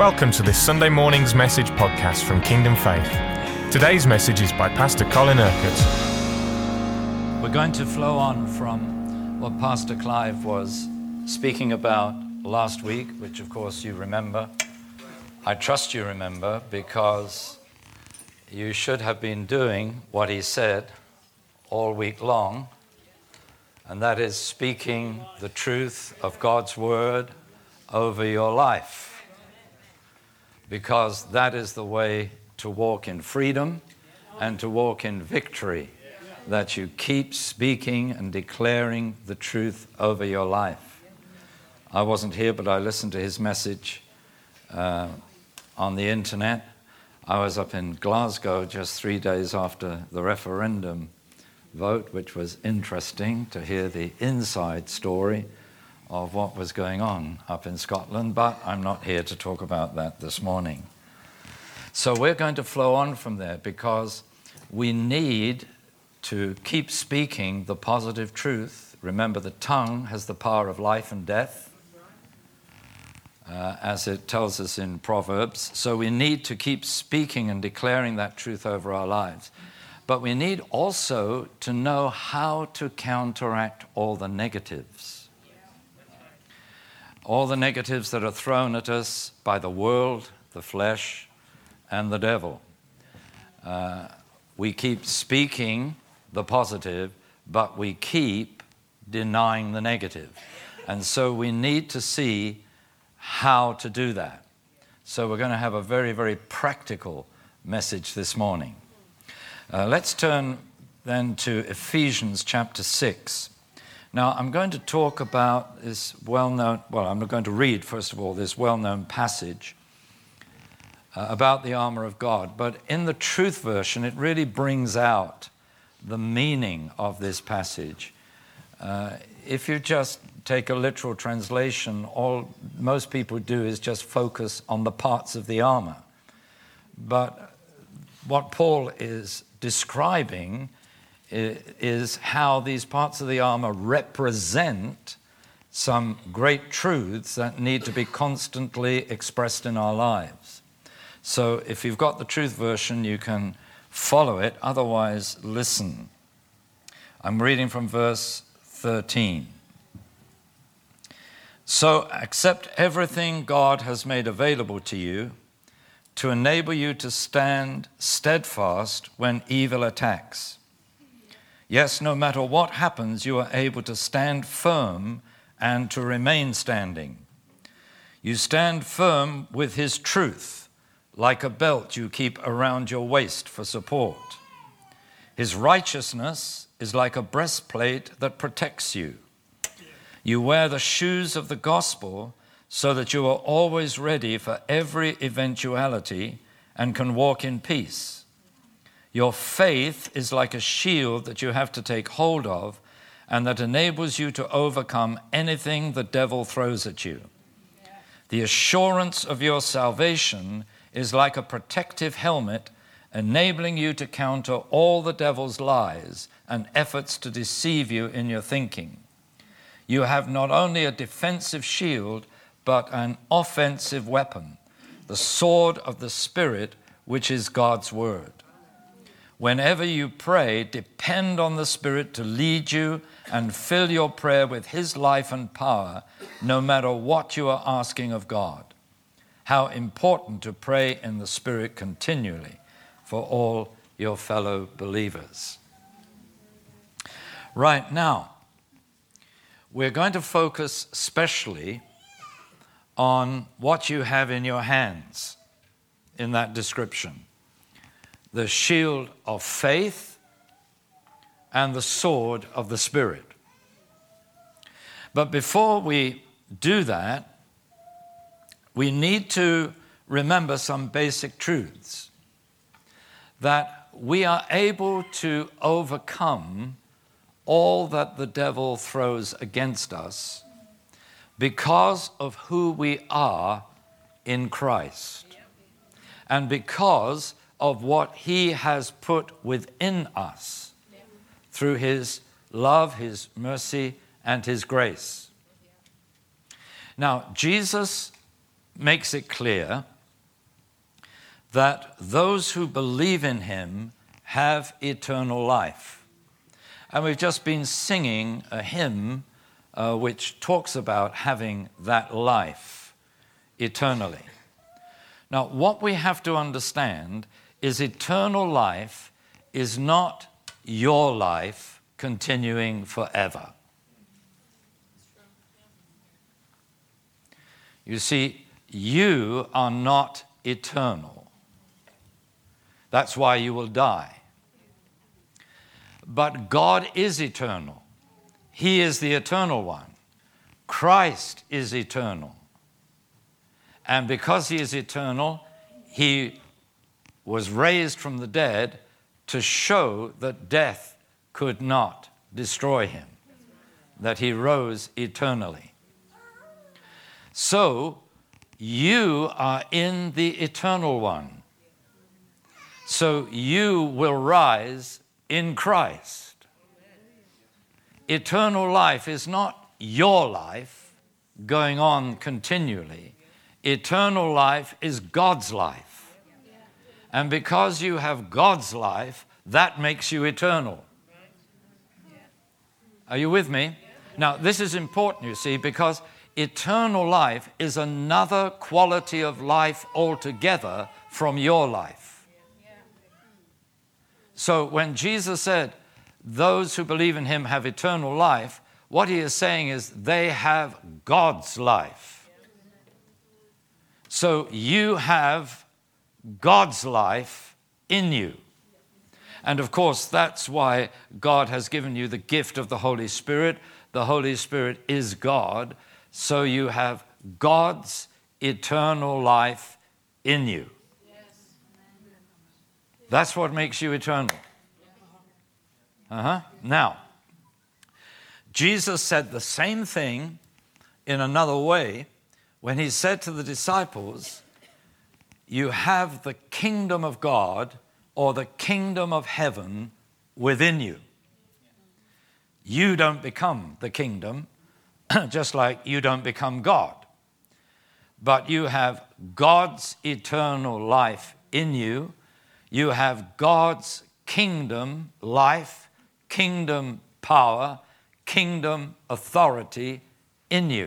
Welcome to this Sunday morning's message podcast from Kingdom Faith. Today's message is by Pastor Colin Urquhart. We're going to flow on from what Pastor Clive was speaking about last week, which of course you remember. I trust you remember, because you should have been doing what he said all week long, and that is speaking the truth of God's word over your life. Because that is the way to walk in freedom and to walk in victory, that you keep speaking and declaring the truth over your life. I wasn't here, but I listened to his message on the internet. I was up in Glasgow just 3 days after the referendum vote, which was interesting to hear the inside story of what was going on up in Scotland, but I'm not here to talk about that this morning. So we're going to flow on from there, because we need to keep speaking the positive truth. Remember, the tongue has the power of life and death, as it tells us in Proverbs. So we need to keep speaking and declaring that truth over our lives. But we need also to know how to counteract all the negatives. All the negatives that are thrown at us by the world, the flesh, and the devil. We keep speaking the positive, but we keep denying the negative. And so we need to see how to do that. So we're going to have a very, very practical message this morning. Let's turn then to Ephesians chapter 6. Now, I'm going to talk about this I'm going to read, first of all, this well-known passage about the armor of God. But in the Truth Version, it really brings out the meaning of this passage. If you just take a literal translation, all most people do is just focus on the parts of the armor. But what Paul is describing is how these parts of the armor represent some great truths that need to be constantly expressed in our lives. So if you've got the Truth Version, you can follow it. Otherwise, listen. I'm reading from verse 13. So accept everything God has made available to you to enable you to stand steadfast when evil attacks. Yes, no matter what happens, you are able to stand firm and to remain standing. You stand firm with his truth, like a belt you keep around your waist for support. His righteousness is like a breastplate that protects you. You wear the shoes of the gospel so that you are always ready for every eventuality and can walk in peace. Your faith is like a shield that you have to take hold of and that enables you to overcome anything the devil throws at you. The assurance of your salvation is like a protective helmet, enabling you to counter all the devil's lies and efforts to deceive you in your thinking. You have not only a defensive shield, but an offensive weapon, the sword of the Spirit, which is God's word. Whenever you pray, depend on the Spirit to lead you and fill your prayer with his life and power, no matter what you are asking of God. How important to pray in the Spirit continually for all your fellow believers. Right now, we're going to focus especially on what you have in your hands in that description. The shield of faith and the sword of the Spirit. But before we do that, we need to remember some basic truths. That we are able to overcome all that the devil throws against us because of who we are in Christ. And because of what he has put within us through his love, his mercy, and his grace. Now, Jesus makes it clear that those who believe in him have eternal life. And we've just been singing a hymn which talks about having that life eternally. Now, what we have to understand is eternal life is not your life continuing forever. You see, you are not eternal. That's why you will die. But God is eternal. He is the eternal one. Christ is eternal. And because he is eternal, he was raised from the dead to show that death could not destroy him, that he rose eternally. So, you are in the eternal one. So you will rise in Christ. Eternal life is not your life going on continually. Eternal life is God's life. And because you have God's life, that makes you eternal. Are you with me? Now, this is important, you see, because eternal life is another quality of life altogether from your life. So when Jesus said, those who believe in him have eternal life, what he is saying is they have God's life. So you have God's life in you. And of course, that's why God has given you the gift of the Holy Spirit. The Holy Spirit is God. So you have God's eternal life in you. That's what makes you eternal. Now, Jesus said the same thing in another way when he said to the disciples, you have the kingdom of God or the kingdom of heaven within you. You don't become the kingdom, just like you don't become God. But you have God's eternal life in you. You have God's kingdom life, kingdom power, kingdom authority in you.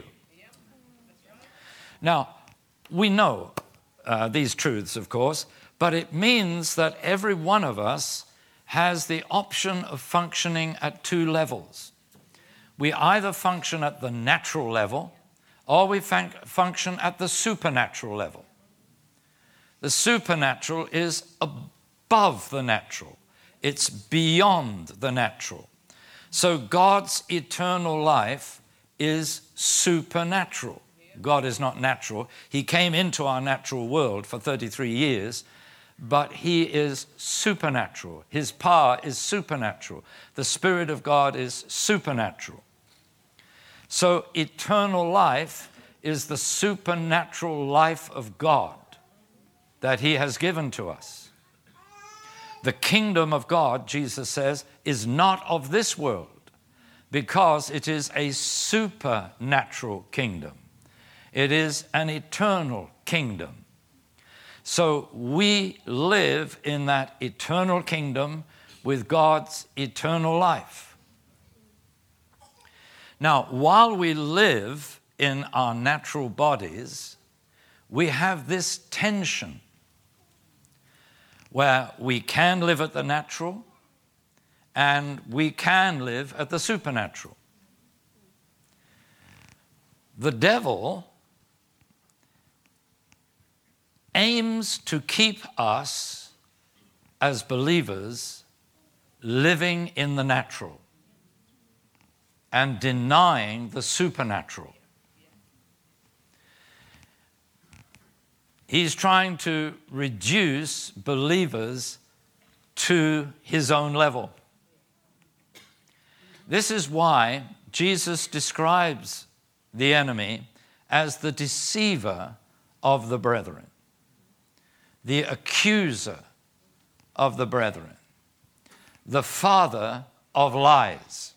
Now, we know these truths, of course, but it means that every one of us has the option of functioning at two levels. We either function at the natural level or we function at the supernatural level. The supernatural is above the natural. It's beyond the natural. So God's eternal life is supernatural. God is not natural. He came into our natural world for 33 years, but he is supernatural. His power is supernatural. The Spirit of God is supernatural. So eternal life is the supernatural life of God that he has given to us. The kingdom of God, Jesus says, is not of this world because it is a supernatural kingdom. It is an eternal kingdom. So we live in that eternal kingdom with God's eternal life. Now, while we live in our natural bodies, we have this tension where we can live at the natural and we can live at the supernatural. The devil aims to keep us as believers living in the natural and denying the supernatural. He's trying to reduce believers to his own level. This is why Jesus describes the enemy as the deceiver of the brethren, the accuser of the brethren, the father of lies.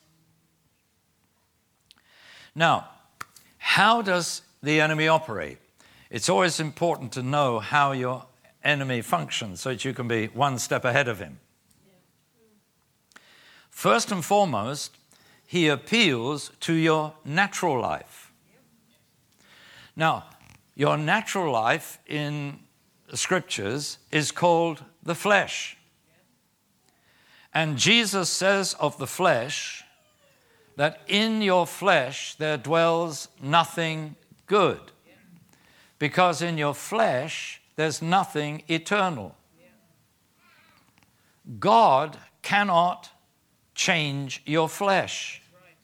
Now, how does the enemy operate? It's always important to know how your enemy functions so that you can be one step ahead of him. First and foremost, he appeals to your natural life. Now, your natural life in the scriptures is called the flesh. And Jesus says of the flesh that in your flesh there dwells nothing good, because in your flesh there's nothing eternal. God cannot change your flesh.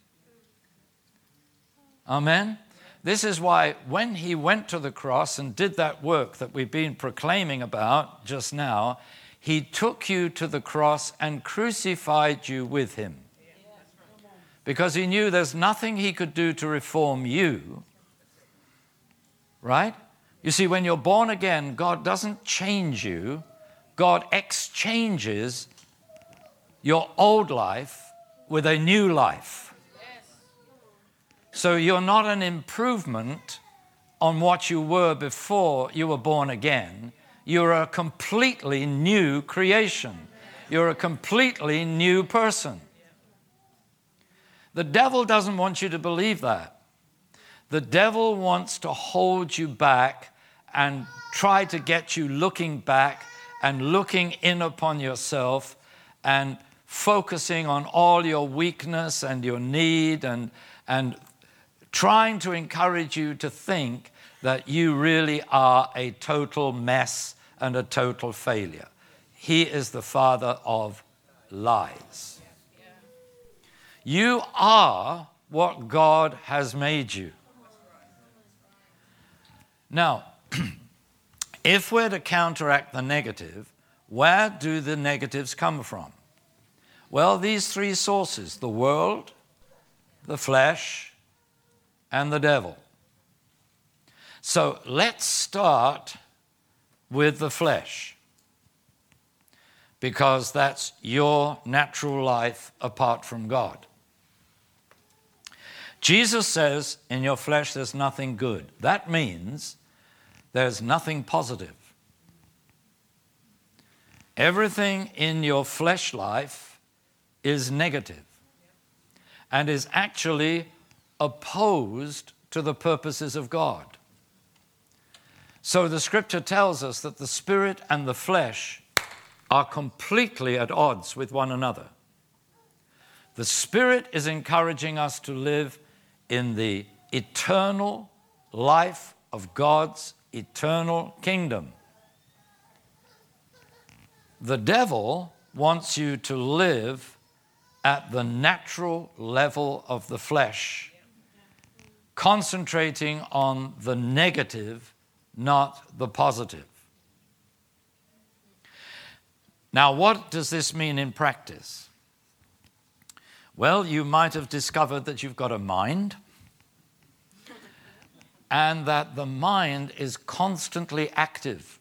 Amen? This is why when he went to the cross and did that work that we've been proclaiming about just now, he took you to the cross and crucified you with him. Because he knew there's nothing he could do to reform you. Right? You see, when you're born again, God doesn't change you. God exchanges your old life with a new life. So you're not an improvement on what you were before you were born again. You're a completely new creation. You're a completely new person. The devil doesn't want you to believe that. The devil wants to hold you back and try to get you looking back and looking in upon yourself and focusing on all your weakness and your need and trying to encourage you to think that you really are a total mess and a total failure. He is the father of lies. You are what God has made you. Now, if we're to counteract the negative, where do the negatives come from? Well, these three sources: the world, the flesh, and the devil. So let's start with the flesh, because that's your natural life apart from God. Jesus says, in your flesh there's nothing good. That means there's nothing positive. Everything in your flesh life is negative and is actually opposed to the purposes of God. So the scripture tells us that the spirit and the flesh are completely at odds with one another. The spirit is encouraging us to live in the eternal life of God's eternal kingdom. The devil wants you to live at the natural level of the flesh, concentrating on the negative, not the positive. Now, what does this mean in practice? Well, you might have discovered that you've got a mind and that the mind is constantly active.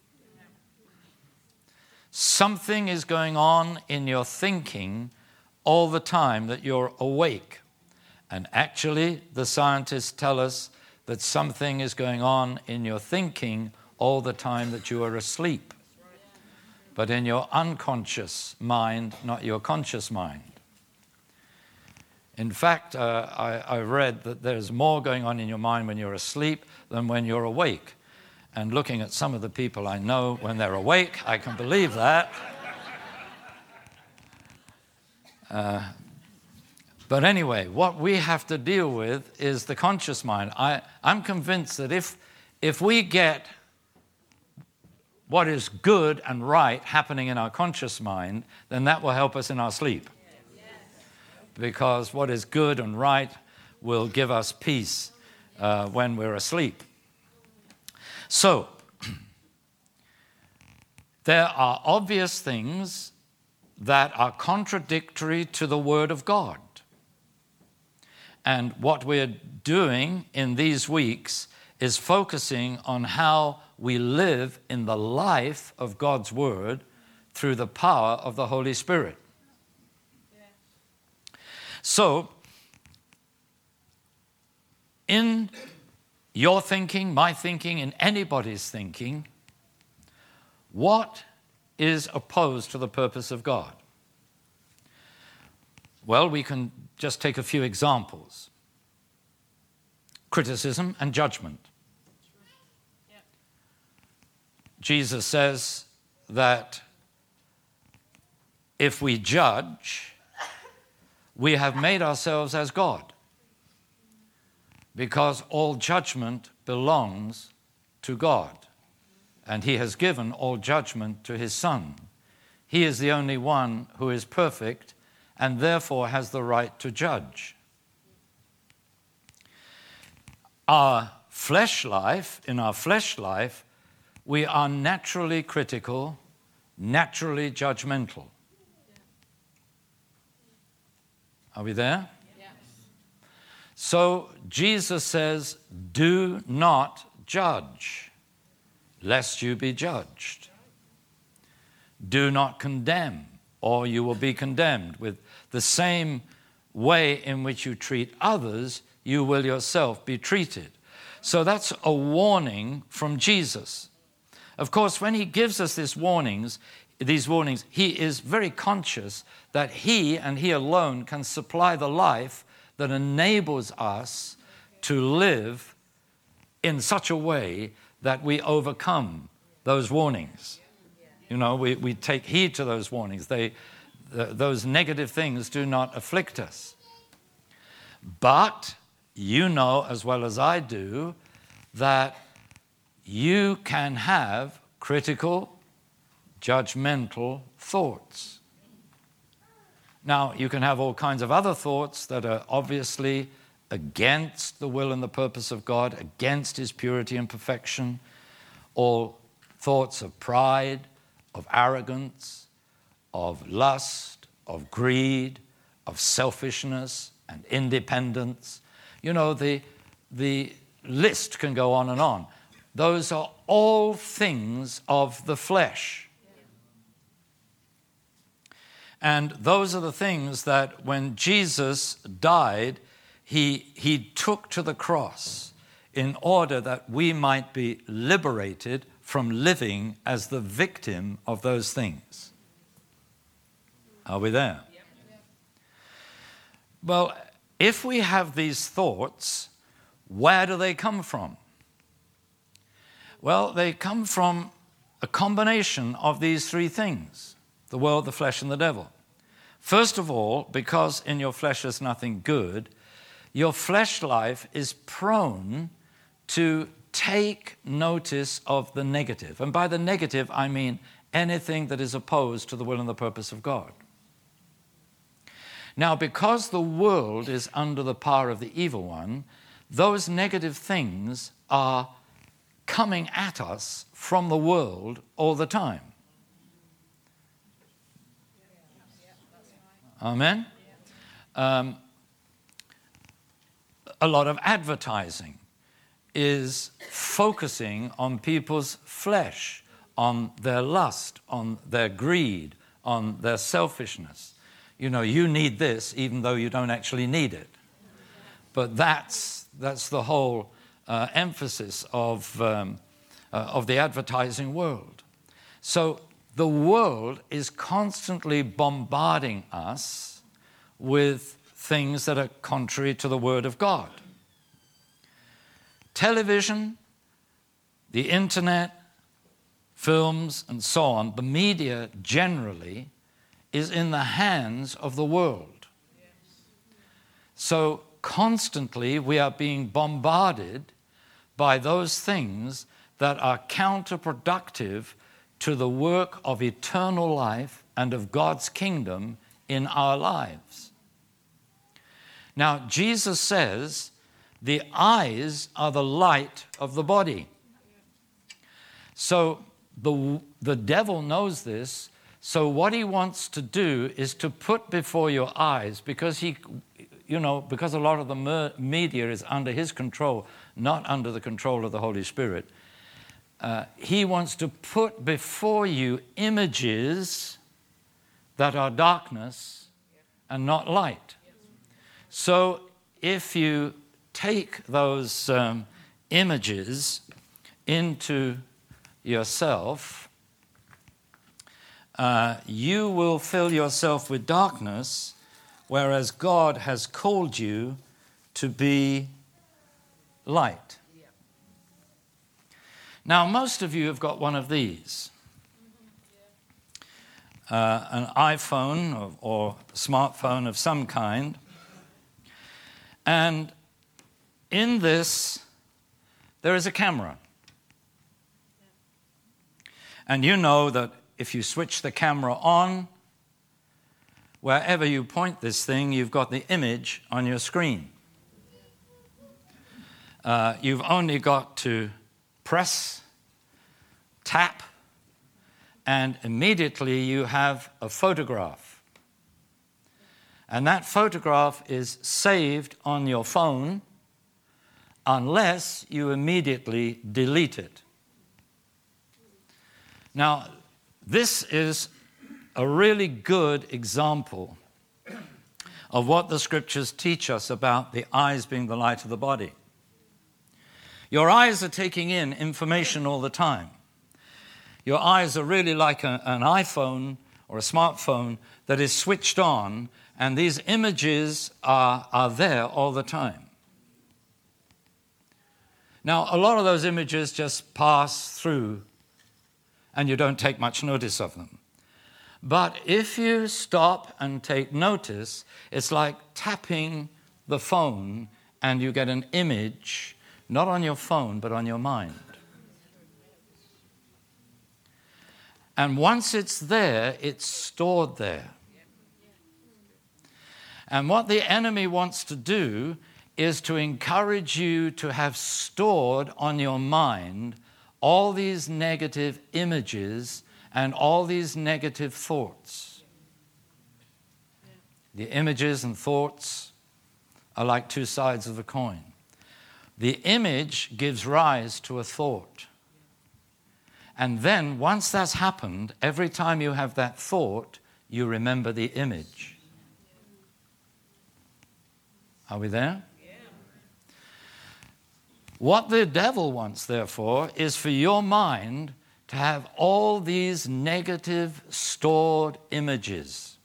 Something is going on in your thinking all the time that you're awake. And actually, the scientists tell us that something is going on in your thinking all the time that you are asleep. But in your unconscious mind, not your conscious mind. In fact, I read that there's more going on in your mind when you're asleep than when you're awake. And looking at some of the people I know when they're awake, I can believe that. But anyway, what we have to deal with is the conscious mind. I'm convinced that if we get what is good and right happening in our conscious mind, then that will help us in our sleep. Because what is good and right will give us peace when we're asleep. So, there are obvious things that are contradictory to the Word of God. And what we're doing in these weeks is focusing on how we live in the life of God's Word through the power of the Holy Spirit. So, in your thinking, my thinking, in anybody's thinking, What is opposed to the purpose of God? Well, we can just take a few examples. Criticism and judgment. Jesus says that if we judge, we have made ourselves as God, because all judgment belongs to God, and he has given all judgment to his Son. He is the only one who is perfect and therefore has the right to judge. In our flesh life, we are naturally critical, naturally judgmental. Are we there? Yes. So Jesus says, do not judge, lest you be judged. Do not condemn, or you will be condemned. With the same way in which you treat others, you will yourself be treated. So that's a warning from Jesus. Of course, when he gives us these warnings, he is very conscious that he and he alone can supply the life that enables us to live in such a way that we overcome those warnings. You know, we take heed to those warnings. Those negative things do not afflict us. But you know as well as I do that you can have critical, judgmental thoughts. Now, you can have all kinds of other thoughts that are obviously against the will and the purpose of God, against his purity and perfection, all thoughts of pride, of arrogance, of lust, of greed, of selfishness and independence. You know, the list can go on and on. Those are all things of the flesh. And those are the things that when Jesus died, he took to the cross in order that we might be liberated from living as the victim of those things. Are we there? Well, if we have these thoughts, where do they come from? Well, they come from a combination of these three things: the world, the flesh, and the devil. First of all, because in your flesh is nothing good, your flesh life is prone to take notice of the negative. And by the negative, I mean anything that is opposed to the will and the purpose of God. Now, because the world is under the power of the evil one, those negative things are coming at us from the world all the time. Amen? A lot of advertising is focusing on people's flesh, on their lust, on their greed, on their selfishness. You know, you need this even though you don't actually need it. But that's the whole emphasis of the advertising world. So the world is constantly bombarding us with things that are contrary to the Word of God. Television, the internet, films, and so on, the media generally is in the hands of the world. So constantly we are being bombarded by those things that are counterproductive to the work of eternal life and of God's kingdom in our lives. Now, Jesus says the eyes are the light of the body. So the devil knows this. So what he wants to do is to put before your eyes, because because a lot of the media is under his control, not under the control of the Holy Spirit. He wants to put before you images that are darkness and not light. So if you take those images into yourself, you will fill yourself with darkness, whereas God has called you to be light. Now, most of you have got one of these. An iPhone or smartphone of some kind. And in this, there is a camera. And you know that if you switch the camera on, wherever you point this thing, you've got the image on your screen. You've only got to press, tap, and immediately you have a photograph. And that photograph is saved on your phone unless you immediately delete it. Now, this is a really good example of what the scriptures teach us about the eyes being the light of the body. Your eyes are taking in information all the time. Your eyes are really like an iPhone or a smartphone that is switched on, and these images are there all the time. Now, a lot of those images just pass through, and you don't take much notice of them. But if you stop and take notice, it's like tapping the phone, and you get an image, not on your phone, but on your mind. And once it's there, it's stored there. And what the enemy wants to do is to encourage you to have stored on your mind all these negative images and all these negative thoughts. The images and thoughts are like two sides of a coin. The image gives rise to a thought. And then, once that's happened, every time you have that thought, you remember the image. Are we there? Yeah. What the devil wants, therefore, is for your mind to have all these negative stored images.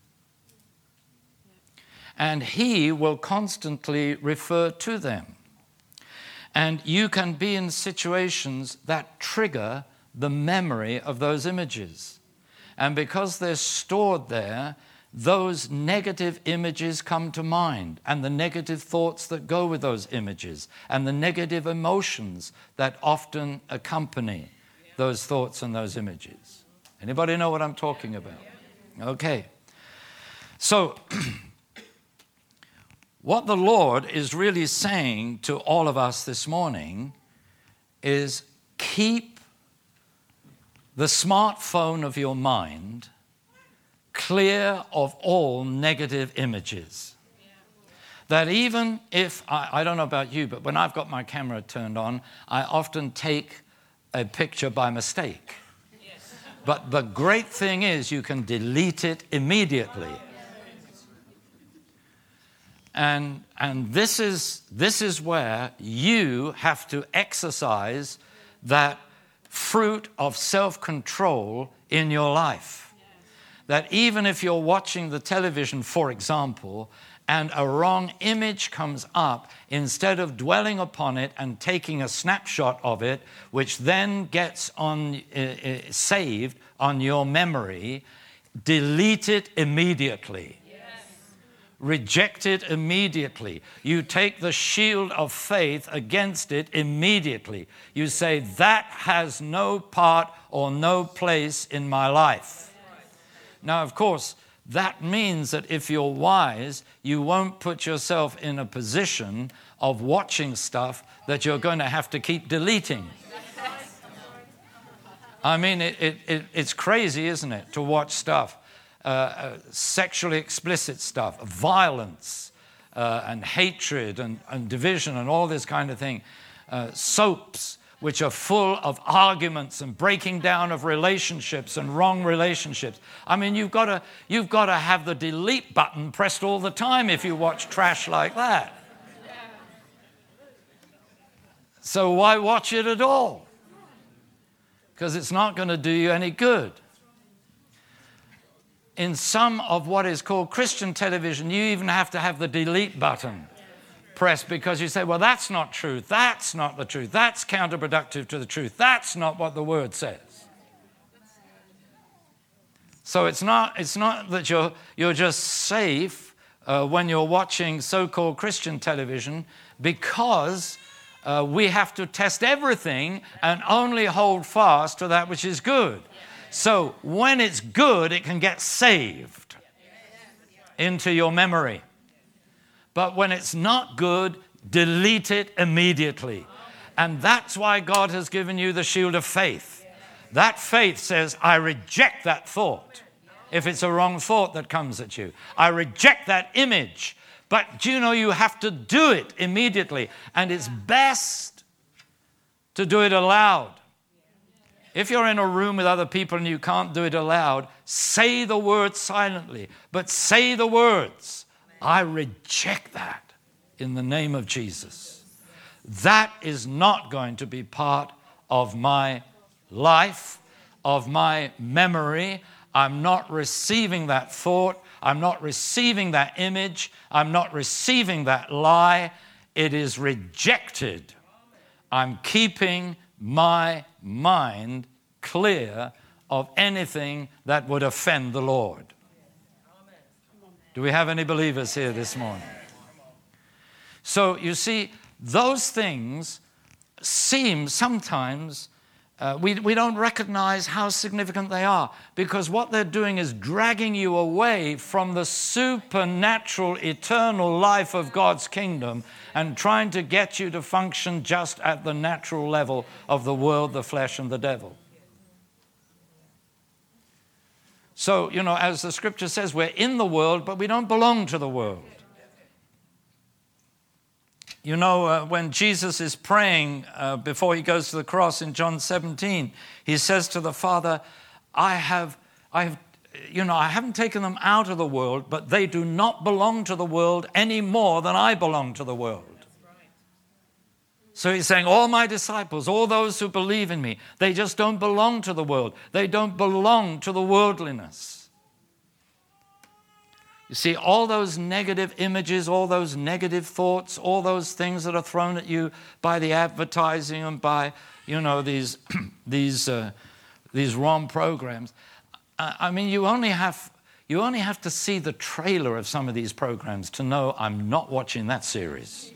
And he will constantly refer to them. And you can be in situations that trigger the memory of those images. And because they're stored there, those negative images come to mind, and the negative thoughts that go with those images, and the negative emotions that often accompany those thoughts and those images. Anybody know what I'm talking about? Okay. So, what the Lord is really saying to all of us this morning is keep the smartphone of your mind clear of all negative images. That even if, I don't know about you, but when I've got my camera turned on, I often take a picture by mistake. But the great thing is you can delete it immediately. And this is where you have to exercise that fruit of self-control in your life. That even if you're watching the television, for example, and a wrong image comes up, instead of dwelling upon it and taking a snapshot of it, which then gets saved on your memory, delete it immediately. Reject it immediately. You take the shield of faith against it immediately. You say, that has no part or no place in my life. Now, of course, that means that if you're wise, you won't put yourself in a position of watching stuff that you're going to have to keep deleting. I mean, it's crazy, isn't it, to watch stuff. Sexually explicit stuff, violence and hatred and division and all this kind of thing. Soaps which are full of arguments and breaking down of relationships and wrong relationships. I mean, you've got to have the delete button pressed all the time if you watch trash like that. So why watch it at all? Because it's not going to do you any good. in some of what is called Christian television, you even have to have the delete button pressed because you say, well, that's not truth. That's not the truth. That's counterproductive to the truth. That's not what the Word says. So it's not that you're just safe when you're watching so-called Christian television, because we have to test everything and only hold fast to that which is good. So when it's good, it can get saved into your memory. But when it's not good, delete it immediately. And that's why God has given you the shield of faith. That faith says, I reject that thought. If it's a wrong thought that comes at you, I reject that image. But do you know you have to do it immediately? And it's best to do it aloud. If you're in a room with other people and you can't do it aloud, say the words silently. But say the words, I reject that in the name of Jesus. That is not going to be part of my life, of my memory. I'm not receiving that thought. I'm not receiving that image. I'm not receiving that lie. It is rejected. I'm keeping my mind clear of anything that would offend the Lord. Do we have any believers here this morning? So you see, those things seem sometimes we don't recognize how significant they are, because what they're doing is dragging you away from the supernatural, eternal life of God's kingdom and trying to get you to function just at the natural level of the world, the flesh, and the devil. So, you know, as the scripture says, we're in the world, but we don't belong to the world. You know, when Jesus is praying before he goes to the cross in John 17, he says to the Father, I haven't taken them out of the world, but they do not belong to the world any more than I belong to the world. So he's saying, all my disciples, all those who believe in me, they just don't belong to the world. They don't belong to the worldliness. You see, all those negative images, all those negative thoughts, all those things that are thrown at you by the advertising and by, you know, these wrong programs. I mean, you only have to see the trailer of some of these programs to know I'm not watching that series.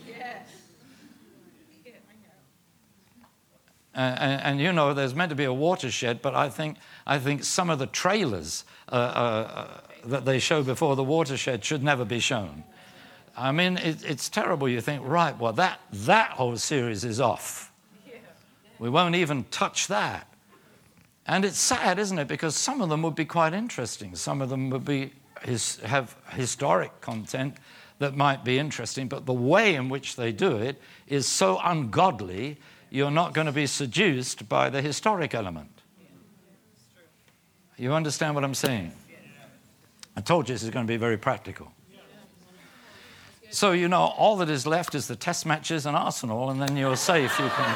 And you know, there's meant to be a watershed, but I think some of the trailers that they show before the watershed should never be shown. I mean, it's terrible. You think, right, well, that whole series is off. We won't even touch that. And it's sad, isn't it? Because some of them would be quite interesting. Some of them would have historic content that might be interesting, but the way in which they do it is so ungodly, you're not going to be seduced by the historic element. You understand what I'm saying? I told you this is going to be very practical. So, you know, all that is left is the test matches and Arsenal, and then you're safe. You can...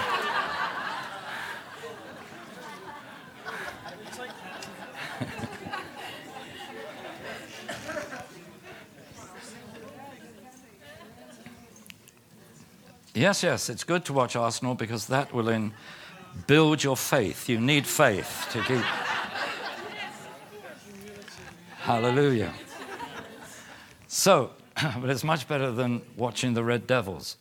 Yes, it's good to watch Arsenal because that will build your faith. You need faith to keep... Hallelujah. So, but it's much better than watching the Red Devils.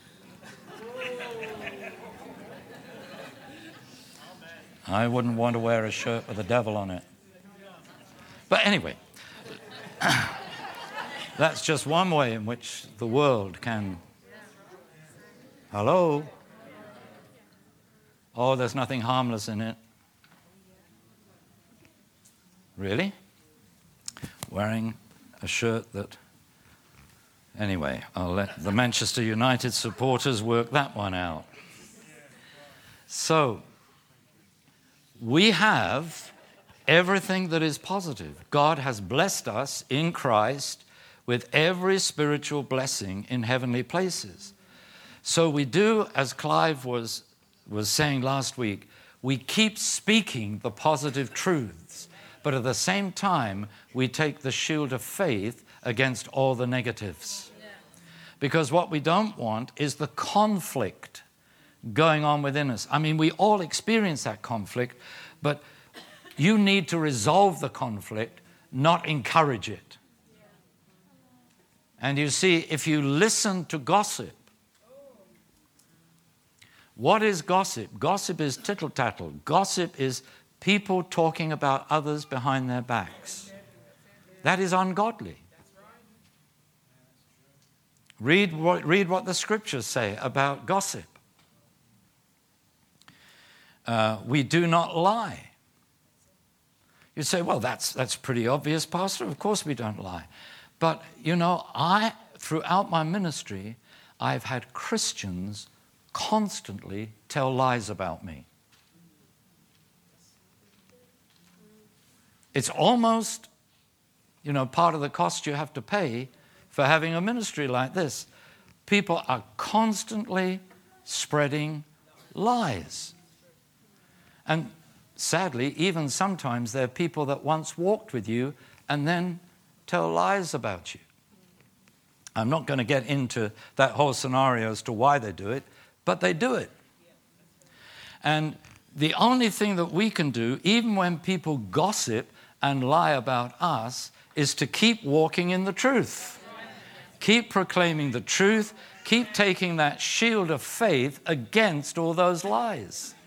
I wouldn't want to wear a shirt with a devil on it. But anyway, that's just one way in which the world can... Hello? Oh, there's nothing harmless in it. Really? Wearing a shirt that... Anyway, I'll let the Manchester United supporters work that one out. So, we have everything that is positive. God has blessed us in Christ with every spiritual blessing in heavenly places. So we do, as Clive was saying last week, we keep speaking the positive truths. But at the same time, we take the shield of faith against all the negatives. Because what we don't want is the conflict going on within us. I mean, we all experience that conflict, but you need to resolve the conflict, not encourage it. And you see, if you listen to gossip, what is gossip? Gossip is tittle-tattle. Gossip is people talking about others behind their backs. That is ungodly. Read what the scriptures say about gossip. We do not lie. You say, well, that's pretty obvious, Pastor. Of course we don't lie. But, you know, throughout my ministry, I've had Christians constantly tell lies about me. It's almost, you know, part of the cost you have to pay for having a ministry like this. People are constantly spreading lies. And sadly, even sometimes there are people that once walked with you and then tell lies about you. I'm not going to get into that whole scenario as to why they do it, but they do it. And the only thing that we can do, even when people gossip and lie about us, is to keep walking in the truth. Keep proclaiming the truth. Keep taking that shield of faith against all those lies.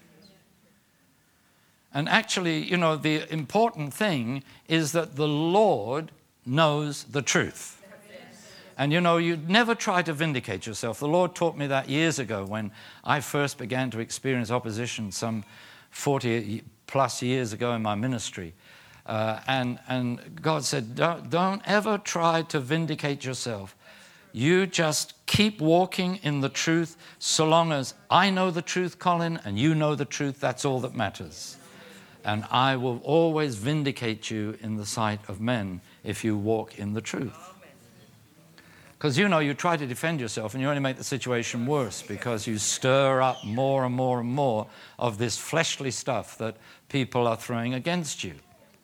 And actually, you know, the important thing is that the Lord knows the truth. And you know, you never try to vindicate yourself. The Lord taught me that years ago when I first began to experience opposition some 40 plus years ago in my ministry. And God said, don't ever try to vindicate yourself. You just keep walking in the truth. So long as I know the truth, Colin, and you know the truth, that's all that matters. And I will always vindicate you in the sight of men if you walk in the truth. Because, you know, you try to defend yourself and you only make the situation worse because you stir up more and more and more of this fleshly stuff that people are throwing against you.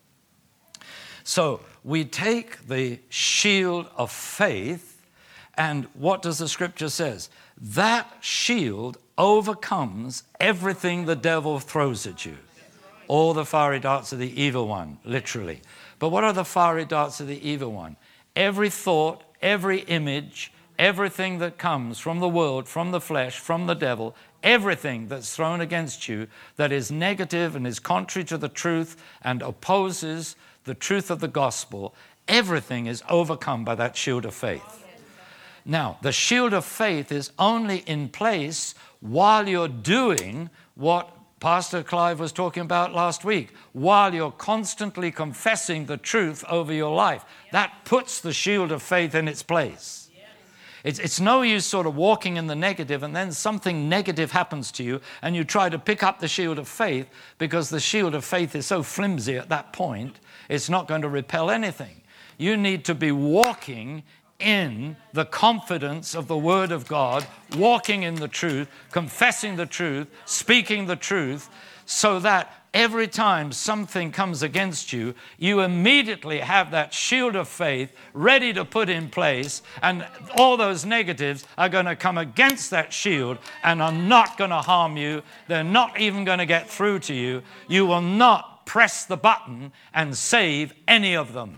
So we take the shield of faith, and what does the scripture says? That shield overcomes everything the devil throws at you. All the fiery darts of the evil one, literally. But what are the fiery darts of the evil one? Every thought, every image, everything that comes from the world, from the flesh, from the devil, everything that's thrown against you that is negative and is contrary to the truth and opposes the truth of the gospel, everything is overcome by that shield of faith. Now, the shield of faith is only in place while you're doing what Pastor Clive was talking about last week, while you're constantly confessing the truth over your life. That puts the shield of faith in its place. It's no use sort of walking in the negative and then something negative happens to you and you try to pick up the shield of faith because the shield of faith is so flimsy at that point, it's not going to repel anything. You need to be walking in the confidence of the Word of God, walking in the truth, confessing the truth, speaking the truth, so that every time something comes against you, you immediately have that shield of faith ready to put in place, and all those negatives are going to come against that shield and are not going to harm you. They're not even going to get through to you. You will not press the button and save any of them.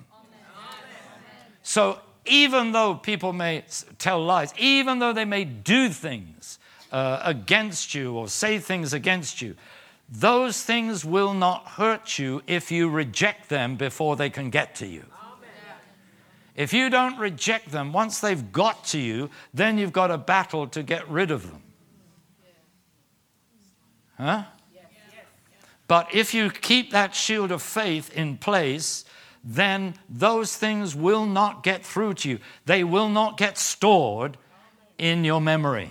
So even though people may tell lies, even though they may do things against you or say things against you, those things will not hurt you if you reject them before they can get to you. If you don't reject them, once they've got to you, then you've got a battle to get rid of them. Huh? But if you keep that shield of faith in place, then those things will not get through to you. They will not get stored in your memory.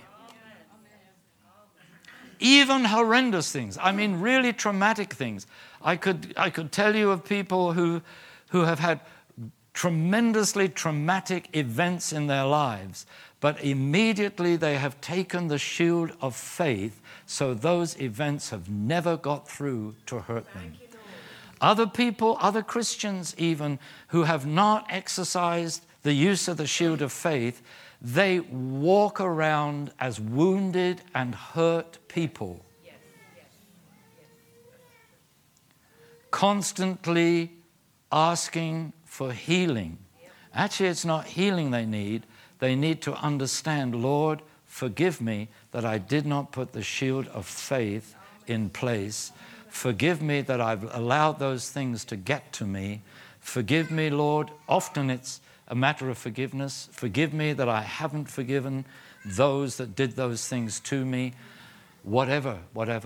Even horrendous things, I mean really traumatic things. I could tell you of people who have had tremendously traumatic events in their lives, but immediately they have taken the shield of faith, so those events have never got through to hurt them. Other people, other Christians even, who have not exercised the use of the shield of faith, they walk around as wounded and hurt people. Constantly asking for healing. Actually, it's not healing they need. They need to understand, Lord, forgive me that I did not put the shield of faith in place. Forgive me that I've allowed those things to get to me. Forgive me, Lord. Often it's a matter of forgiveness. Forgive me that I haven't forgiven those that did those things to me. Whatever.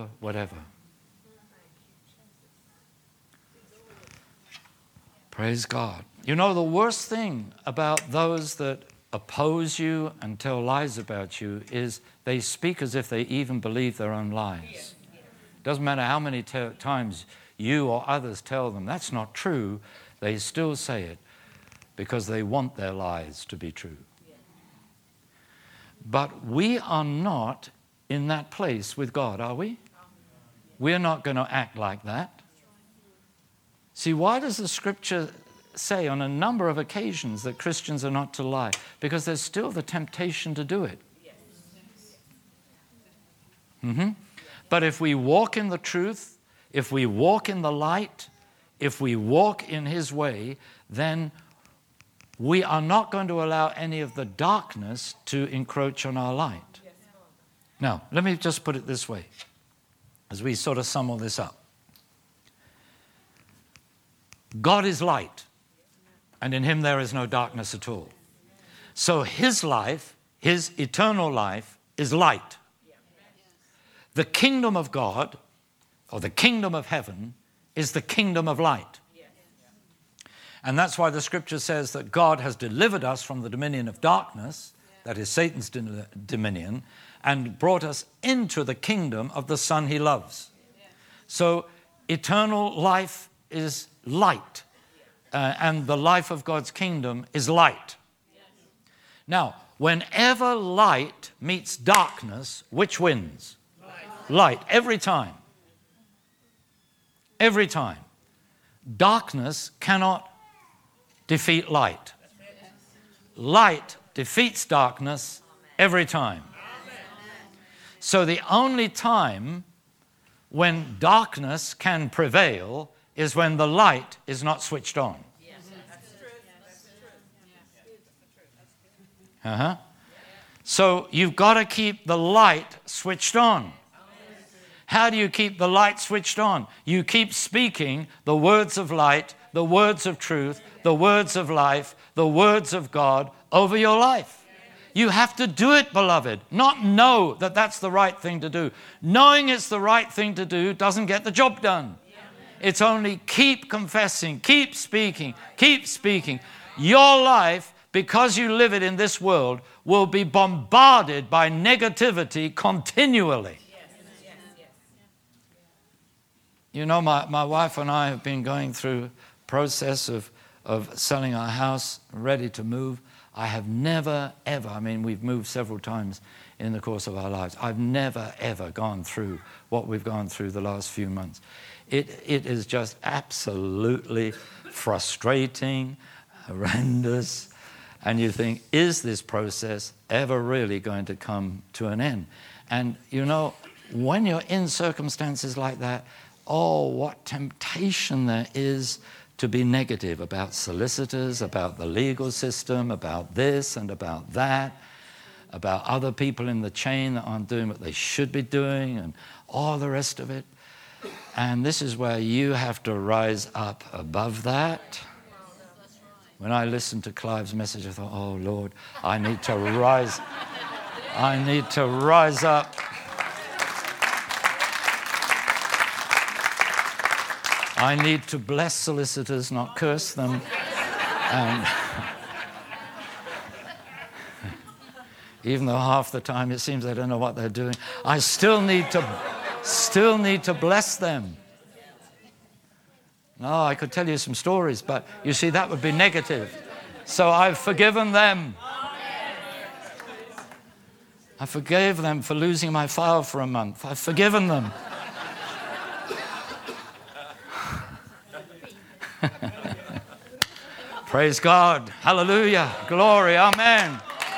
Praise God. You know, the worst thing about those that oppose you and tell lies about you is they speak as if they even believe their own lies. Doesn't matter how many times you or others tell them that's not true, they still say it because they want their lies to be true. But we are not in that place with God, are we? We're not going to act like that. See, why does the scripture say on a number of occasions that Christians are not to lie? Because there's still the temptation to do it. But if we walk in the truth, if we walk in the light, if we walk in His way, then we are not going to allow any of the darkness to encroach on our light. Now, let me just put it this way, as we sort of sum all this up. God is light, and in Him there is no darkness at all. So His life, His eternal life, is light. The kingdom of God, or the kingdom of heaven, is the kingdom of light. And that's why the scripture says that God has delivered us from the dominion of darkness, that is Satan's dominion, and brought us into the kingdom of the Son He loves. So eternal life is light, and the life of God's kingdom is light. Now, whenever light meets darkness, which wins? Light, every time. Every time. Darkness cannot defeat light. Light defeats darkness every time. So the only time when darkness can prevail is when the light is not switched on. So you've got to keep the light switched on. How do you keep the light switched on? You keep speaking the words of light, the words of truth, the words of life, the words of God over your life. You have to do it, beloved, not know that that's the right thing to do. Knowing it's the right thing to do doesn't get the job done. It's only keep confessing, keep speaking, keep speaking. Your life, because you live it in this world, will be bombarded by negativity continually. You know, my wife and I have been going through a process of selling our house, ready to move. I have never, ever, I mean, we've moved several times in the course of our lives. I've never, ever gone through what we've gone through the last few months. It is just absolutely frustrating, horrendous, and you think, is this process ever really going to come to an end? And, you know, when you're in circumstances like that, oh, what temptation there is to be negative about solicitors, about the legal system, about this and about that, about other people in the chain that aren't doing what they should be doing, and all the rest of it. And this is where you have to rise up above that. When I listened to Clive's message, I thought, oh, Lord, I need to rise up. I need to bless solicitors, not curse them. And even though half the time it seems they don't know what they're doing, I still need to bless them. No, I could tell you some stories, but you see, that would be negative. So I've forgiven them. I forgave them for losing my file for a month. I've forgiven them. Praise God. Hallelujah. Glory. Amen.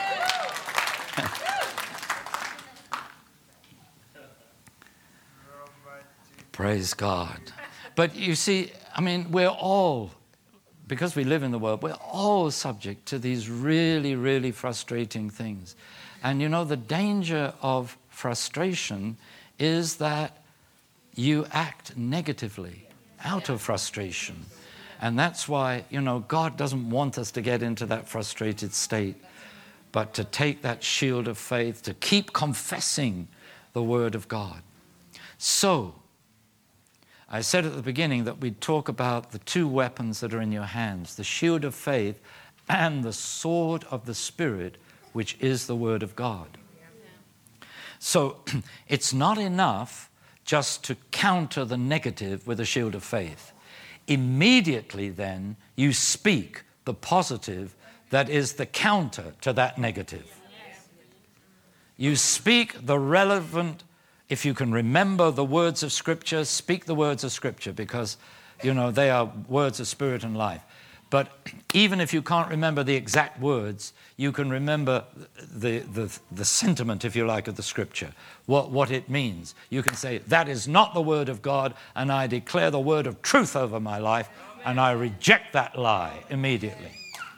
Praise God. But you see, I mean, we're all, because we live in the world, we're all subject to these really, really frustrating things. And you know, the danger of frustration is that you act negatively out of frustration. And that's why, you know, God doesn't want us to get into that frustrated state, but to take that shield of faith, to keep confessing the Word of God. So, I said at the beginning that we'd talk about the two weapons that are in your hands, the shield of faith and the sword of the Spirit, which is the Word of God. So, it's not enough just to counter the negative with a shield of faith. Immediately then, you speak the positive that is the counter to that negative. You speak the relevant, if you can remember the words of Scripture, speak the words of Scripture, because, you know, they are words of spirit and life. But even if you can't remember the exact words, you can remember the sentiment, if you like, of the Scripture, what it means. You can say, that is not the Word of God, and I declare the word of truth over my life, and I reject that lie immediately.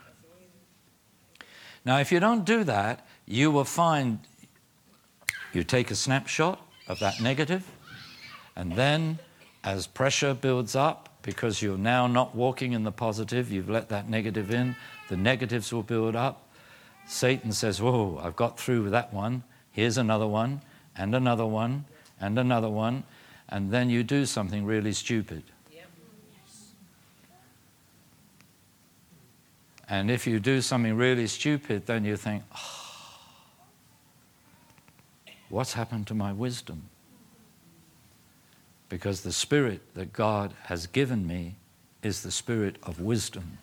Now, if you don't do that, you will find you take a snapshot of that negative, and then as pressure builds up, because you're now not walking in the positive, you've let that negative in, the negatives will build up. Satan says, whoa, I've got through with that one. Here's another one, and another one, and another one. And then you do something really stupid. And if you do something really stupid, then you think, oh, what's happened to my wisdom? Because the Spirit that God has given me is the Spirit of wisdom.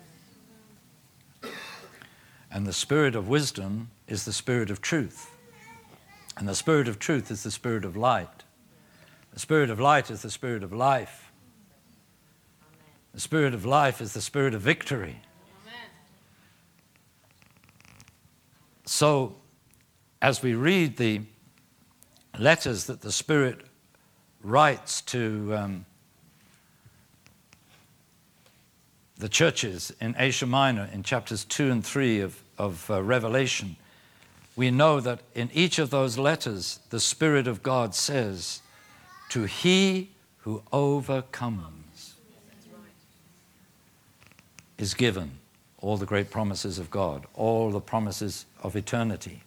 And the Spirit of wisdom is the Spirit of truth. And the Spirit of truth is the Spirit of light. The Spirit of light is the Spirit of life. The Spirit of life is the Spirit of victory. So, as we read the letters that the Spirit writes to the churches in Asia Minor in chapters 2 and 3 of Revelation, we know that in each of those letters, the Spirit of God says, to he who overcomes is given all the great promises of God, all the promises of eternity,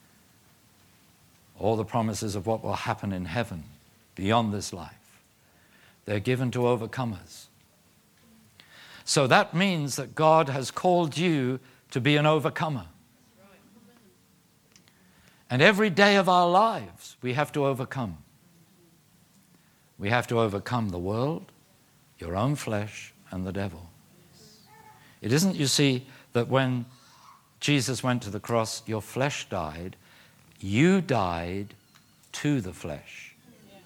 all the promises of what will happen in heaven beyond this life. They're given to overcomers. So that means that God has called you to be an overcomer. And every day of our lives, we have to overcome. We have to overcome the world, your own flesh, and the devil. It isn't, you see, that when Jesus went to the cross, your flesh died. You died to the flesh.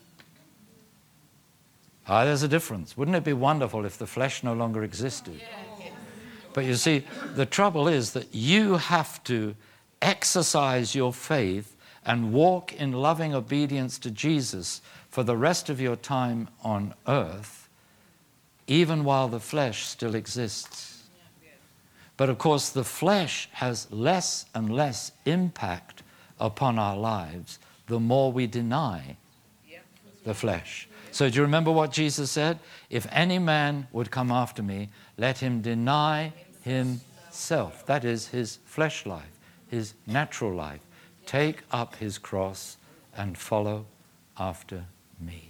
There's a difference. Wouldn't it be wonderful if the flesh no longer existed? But you see, the trouble is that you have to exercise your faith and walk in loving obedience to Jesus for the rest of your time on earth, even while the flesh still exists. But of course, the flesh has less and less impact upon our lives the more we deny the flesh. So do you remember what Jesus said? If any man would come after me, let him deny himself. That is his flesh life, his natural life. Take up his cross and follow after me.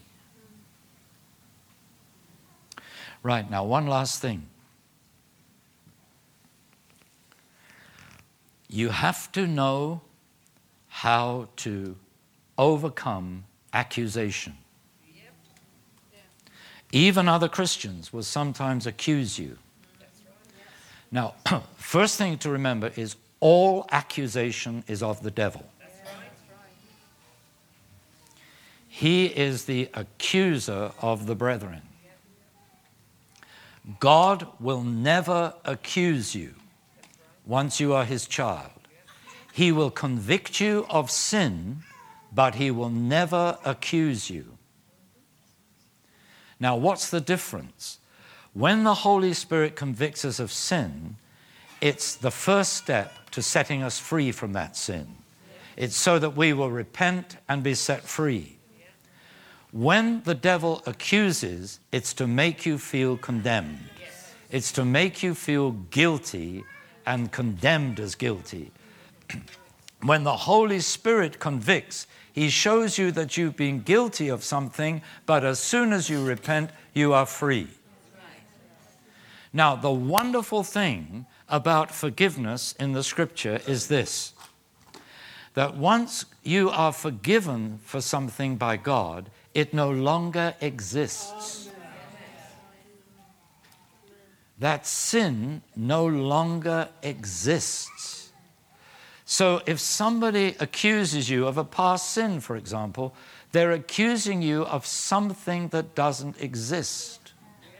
Right, now one last thing. You have to know how to overcome accusation. Even other Christians will sometimes accuse you. Now, first thing to remember is all accusation is of the devil. He is the accuser of the brethren. God will never accuse you once you are his child. He will convict you of sin, but he will never accuse you. Now, what's the difference? When the Holy Spirit convicts us of sin, it's the first step to setting us free from that sin. It's so that we will repent and be set free. When the devil accuses, it's to make you feel condemned. It's to make you feel guilty and condemned as guilty. When the Holy Spirit convicts, he shows you that you've been guilty of something, but as soon as you repent, you are free. Now, the wonderful thing about forgiveness in the Scripture is this, that once you are forgiven for something by God, it no longer exists. That sin no longer exists. So if somebody accuses you of a past sin, for example, they're accusing you of something that doesn't exist.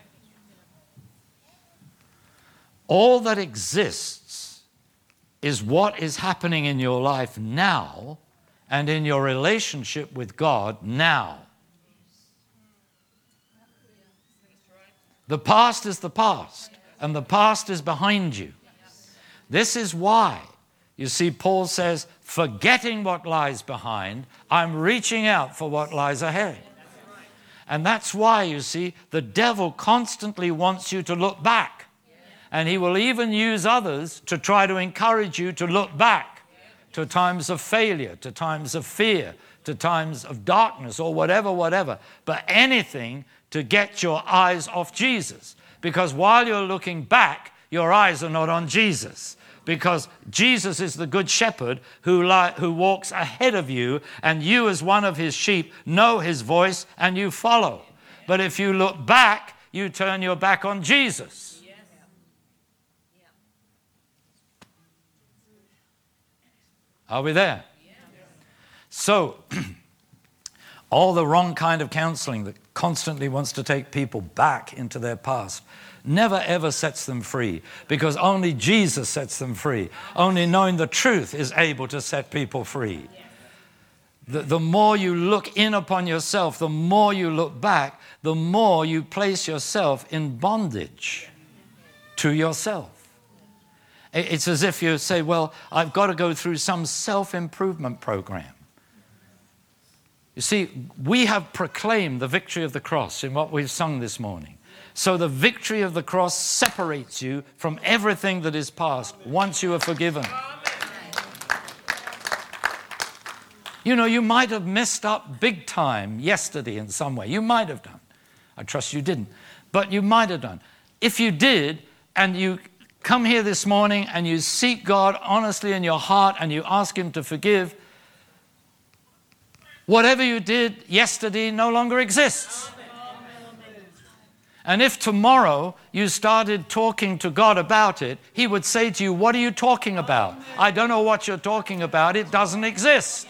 All that exists is what is happening in your life now and in your relationship with God now. The past is the past, and the past is behind you. This is why, you see, Paul says, forgetting what lies behind, I'm reaching out for what lies ahead. And that's why, you see, the devil constantly wants you to look back. And he will even use others to try to encourage you to look back to times of failure, to times of fear, to times of darkness, or whatever. But anything to get your eyes off Jesus. Because while you're looking back, your eyes are not on Jesus. Because Jesus is the good shepherd who walks ahead of you, and you as one of his sheep know his voice and you follow. But if you look back, you turn your back on Jesus. Are we there? So, all the wrong kind of counseling that constantly wants to take people back into their past never ever sets them free, because only Jesus sets them free. Only knowing the truth is able to set people free. The more you look in upon yourself, the more you look back, the more you place yourself in bondage to yourself. It's as if you say, well, I've got to go through some self-improvement program. You see, we have proclaimed the victory of the cross in what we've sung this morning. So the victory of the cross separates you from everything that is past once you are forgiven. You know, you might have messed up big time yesterday in some way. You might have done. I trust you didn't. But you might have done. If you did, and you come here this morning and you seek God honestly in your heart and you ask him to forgive, whatever you did yesterday no longer exists. And if tomorrow you started talking to God about it, he would say to you, what are you talking about? I don't know what you're talking about. It doesn't exist.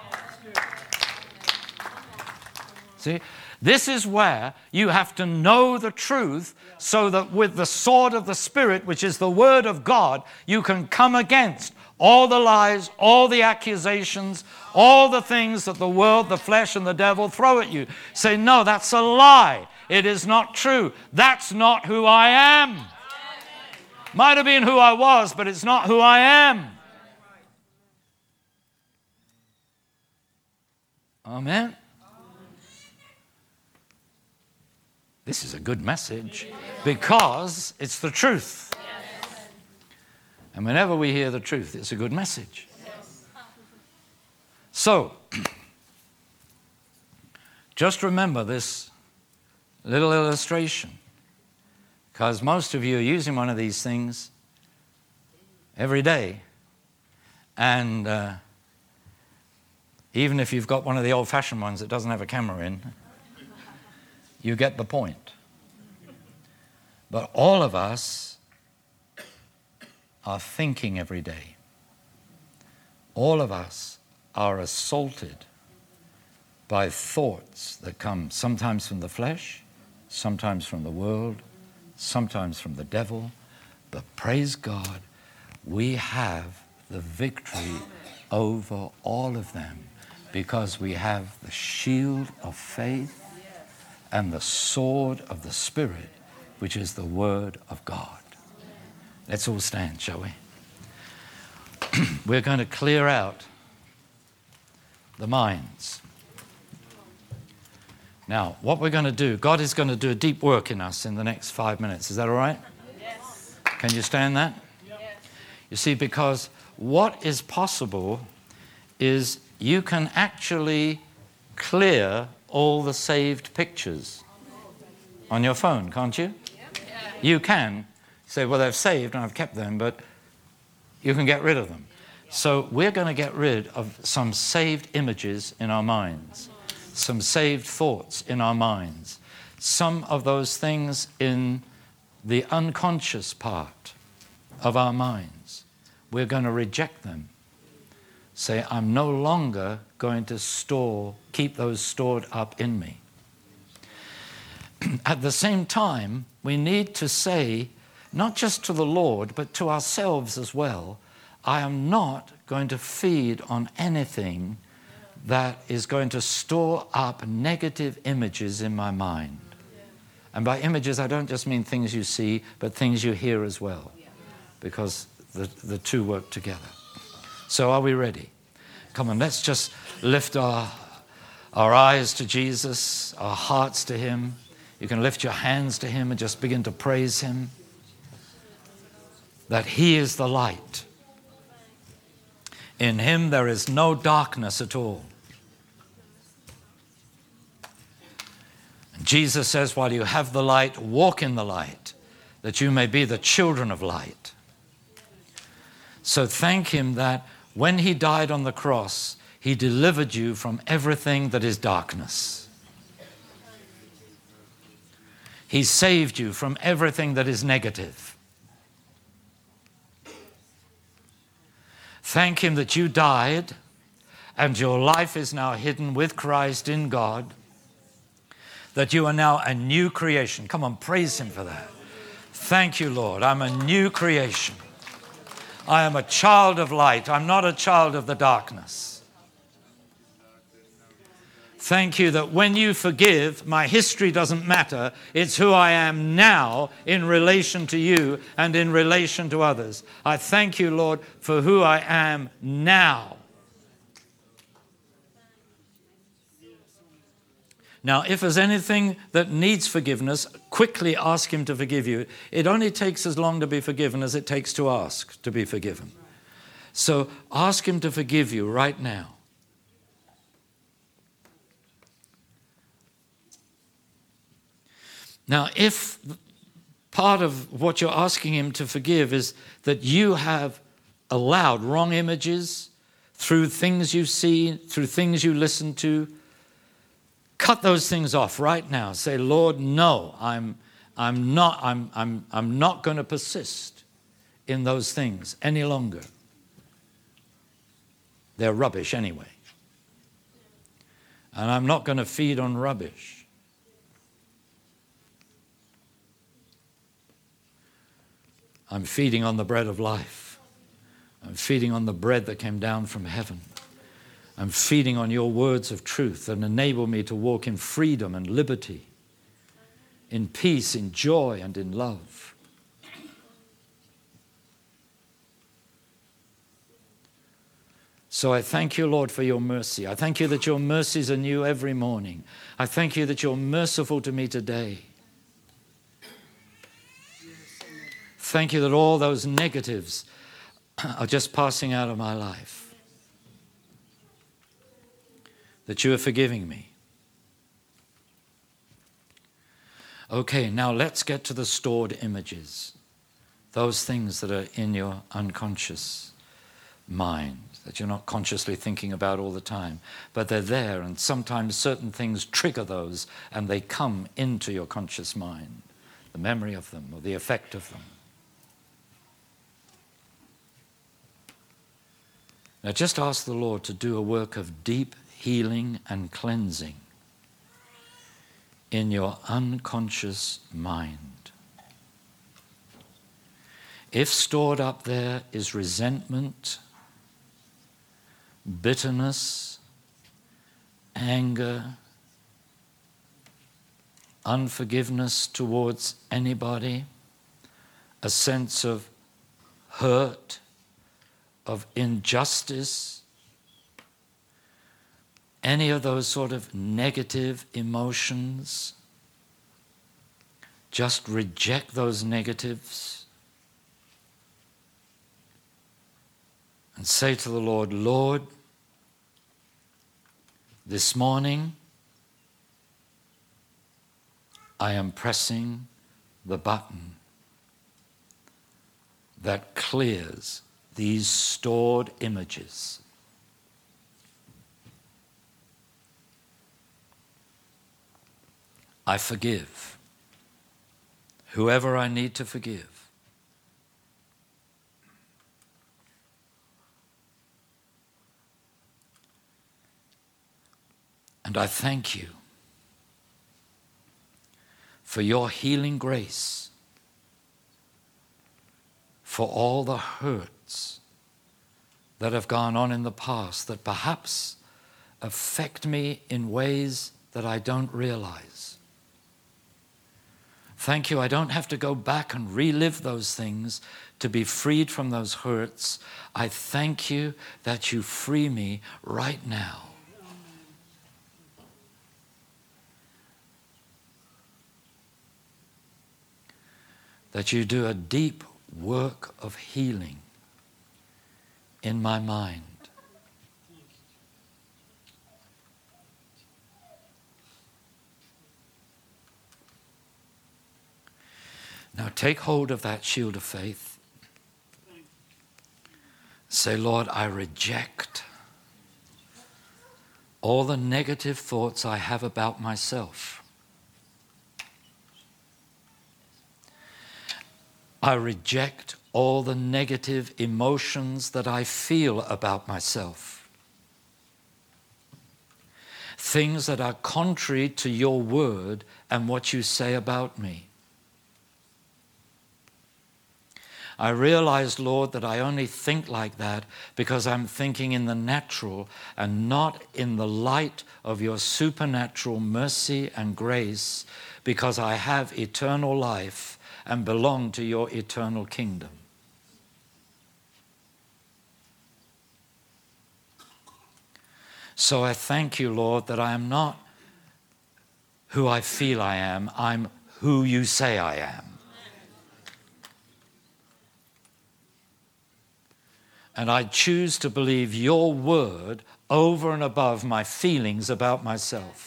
See, this is where you have to know the truth, so that with the sword of the Spirit, which is the Word of God, you can come against all the lies, all the accusations, all the things that the world, the flesh, and the devil throw at you. Say, no, that's a lie. It is not true. That's not who I am. Might have been who I was, but it's not who I am. Amen. This is a good message because it's the truth. And whenever we hear the truth, it's a good message. So, just remember this little illustration, because most of you are using one of these things every day. And even if you've got one of the old-fashioned ones that doesn't have a camera in, you get the point. But all of us are thinking every day. All of us are assaulted by thoughts that come sometimes from the flesh, sometimes from the world, sometimes from the devil, but praise God, we have the victory over all of them because we have the shield of faith and the sword of the Spirit, which is the Word of God. Let's all stand, shall we? We're going to clear out the minds. Now, what we're going to do, God is going to do a deep work in us in the next 5 minutes. Is that all right? Yes. Can you stand that? Yes. You see, because what is possible is you can actually clear all the saved pictures on your phone, can't you? You can say, well, they've saved and I've kept them, but you can get rid of them. So we're going to get rid of some saved images in our minds, some saved thoughts in our minds, some of those things in the unconscious part of our minds. We're going to reject them. Say, I'm no longer going to keep those stored up in me. At the same time, we need to say, not just to the Lord, but to ourselves as well, I am not going to feed on anything that is going to store up negative images in my mind. And by images, I don't just mean things you see, but things you hear as well, because the two work together. So are we ready? Come on, let's just lift our eyes to Jesus, our hearts to Him. You can lift your hands to Him and just begin to praise Him. That He is the light. In Him there is no darkness at all. And Jesus says, while you have the light, walk in the light, that you may be the children of light. So thank Him that when He died on the cross, He delivered you from everything that is darkness. He saved you from everything that is negative. Thank Him that you died and your life is now hidden with Christ in God, that you are now a new creation. Come on, praise Him for that. Thank you, Lord. I'm a new creation. I am a child of light. I'm not a child of the darkness. Thank you that when you forgive, my history doesn't matter. It's who I am now in relation to you and in relation to others. I thank you, Lord, for who I am now. Now, if there's anything that needs forgiveness, quickly ask Him to forgive you. It only takes as long to be forgiven as it takes to ask to be forgiven. So ask Him to forgive you right now. Now, if part of what you're asking Him to forgive is that you have allowed wrong images through things you see, through things you listen to, cut those things off right now. Say, Lord, no, I'm not going to persist in those things any longer. They're rubbish anyway. And I'm not going to feed on rubbish. I'm feeding on the bread of life. I'm feeding on the bread that came down from heaven. I'm feeding on your words of truth that enable me to walk in freedom and liberty, in peace, in joy, and in love. So I thank you, Lord, for your mercy. I thank you that your mercies are new every morning. I thank you that you're merciful to me today. Thank you that all those negatives are just passing out of my life. That you are forgiving me. Okay, now let's get to the stored images. Those things that are in your unconscious mind, that you're not consciously thinking about all the time, but they're there, and sometimes certain things trigger those and they come into your conscious mind, the memory of them or the effect of them. Now just ask the Lord to do a work of deep healing and cleansing in your unconscious mind. If stored up there is resentment, bitterness, anger, unforgiveness towards anybody, a sense of hurt, of injustice, any of those sort of negative emotions, just reject those negatives and say to the Lord, Lord, this morning I am pressing the button that clears these stored images. I forgive whoever I need to forgive. And I thank you for your healing grace, for all the hurts that have gone on in the past that perhaps affect me in ways that I don't realize. Thank you, I don't have to go back and relive those things to be freed from those hurts. I thank you that you free me right now. That you do a deep work of healing in my mind. Now take hold of that shield of faith. Say, Lord, I reject all the negative thoughts I have about myself. I reject all the negative emotions that I feel about myself. Things that are contrary to your word and what you say about me. I realize, Lord, that I only think like that because I'm thinking in the natural and not in the light of your supernatural mercy and grace, because I have eternal life and belong to your eternal kingdom. So I thank you, Lord, that I am not who I feel I am. I'm who you say I am. And I choose to believe your word over and above my feelings about myself.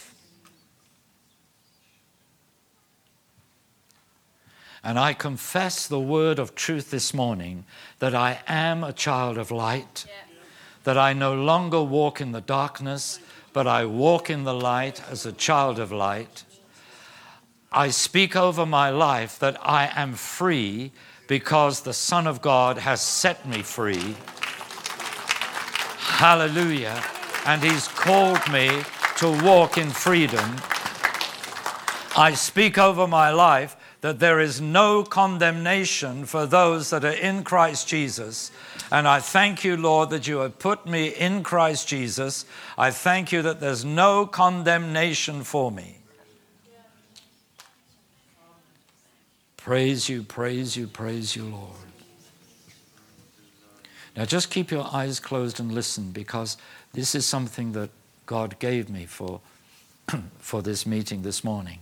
And I confess the word of truth this morning that I am a child of light, that I no longer walk in the darkness, but I walk in the light as a child of light. I speak over my life that I am free because the Son of God has set me free. Hallelujah. And he's called me to walk in freedom. I speak over my life that there is no condemnation for those that are in Christ Jesus. And I thank you, Lord, that you have put me in Christ Jesus. I thank you that there's no condemnation for me. Praise you, praise you, praise you, Lord. Now just keep your eyes closed and listen, because this is something that God gave me for this meeting this morning.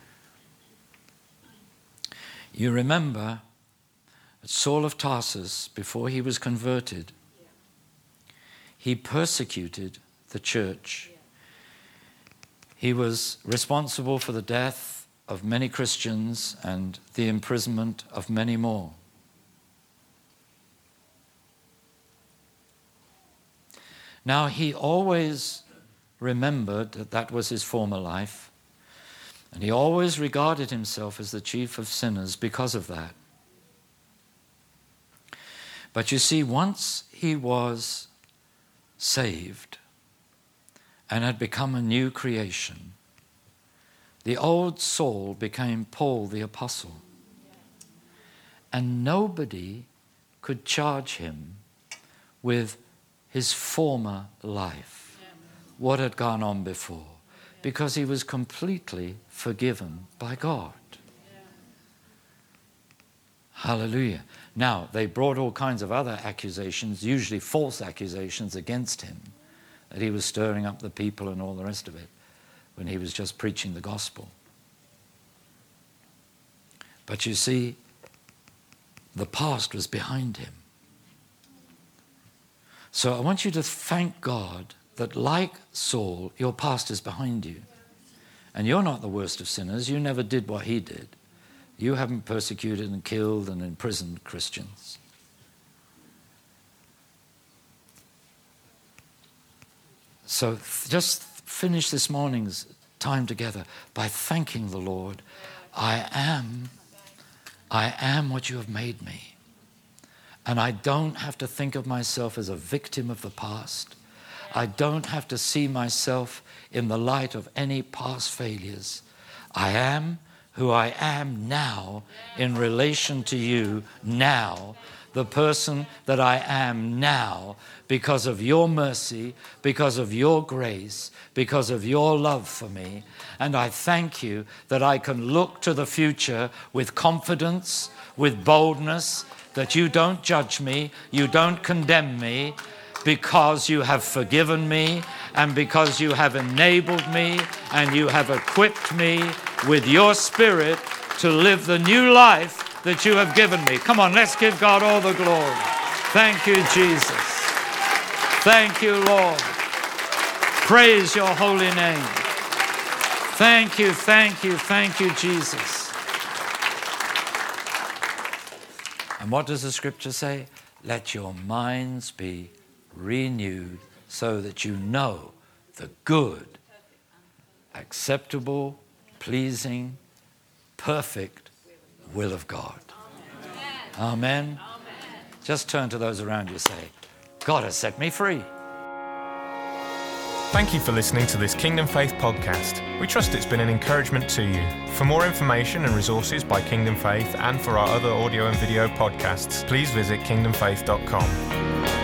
You remember Saul of Tarsus, before he was converted, he persecuted the church. He was responsible for the death of many Christians and the imprisonment of many more. Now, he always remembered that that was his former life, and he always regarded himself as the chief of sinners because of that. But you see, once he was saved and had become a new creation, the old Saul became Paul the Apostle. and nobody could charge him with his former life, what had gone on before, because he was completely forgiven by God. Hallelujah. Now, they brought all kinds of other accusations, usually false accusations against him, that he was stirring up the people and all the rest of it, when he was just preaching the gospel. But you see, the past was behind him. So I want you to thank God that, like Saul, your past is behind you. And you're not the worst of sinners. You never did what he did. You haven't persecuted and killed and imprisoned Christians. So just finish this morning's time together by thanking the Lord. I am what you have made me. And I don't have to think of myself as a victim of the past. I don't have to see myself in the light of any past failures. I am who I am now in relation to you now, the person that I am now because of your mercy, because of your grace, because of your love for me. And I thank you that I can look to the future with confidence, with boldness, that you don't judge me, you don't condemn me, because you have forgiven me and because you have enabled me and you have equipped me with your Spirit to live the new life that you have given me. Come on, let's give God all the glory. Thank you, Jesus. Thank you, Lord. Praise your holy name. Thank you, thank you, thank you, Jesus. And what does the scripture say? Let your minds be renewed so that you know the good, acceptable, pleasing, perfect will of God. Amen. Amen. Just turn to those around you and say, God has set me free. Thank you for listening to this Kingdom Faith podcast. We trust it's been an encouragement to you. For more information and resources by Kingdom Faith and for our other audio and video podcasts, please visit kingdomfaith.com.